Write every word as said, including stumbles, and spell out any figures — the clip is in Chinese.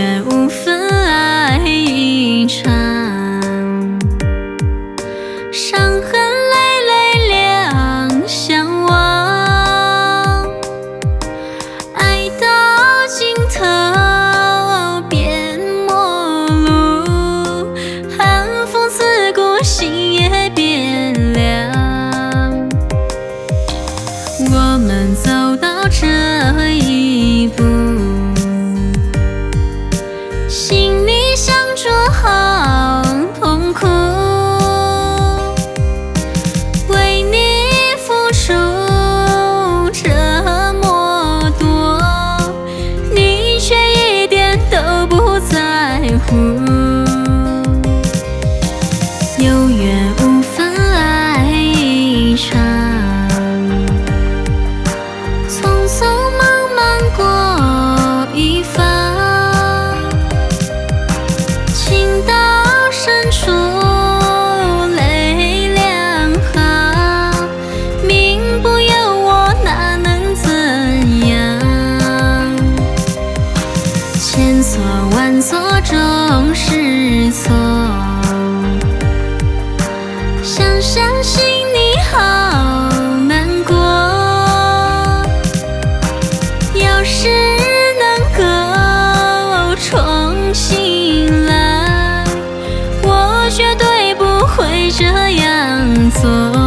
远无分爱一场，伤痕累累两相望，爱到尽头便陌路，寒风刺骨，心也变凉。我们走到这一步，心里想着好痛苦，为你付出这么多，你却一点都不在乎。有缘无分爱一场，匆匆忙忙过一方，情到深处泪两行，命不由我哪能怎样？千错万错终是错，想想心里好难过。要是能够重新来，我绝对不会这样做。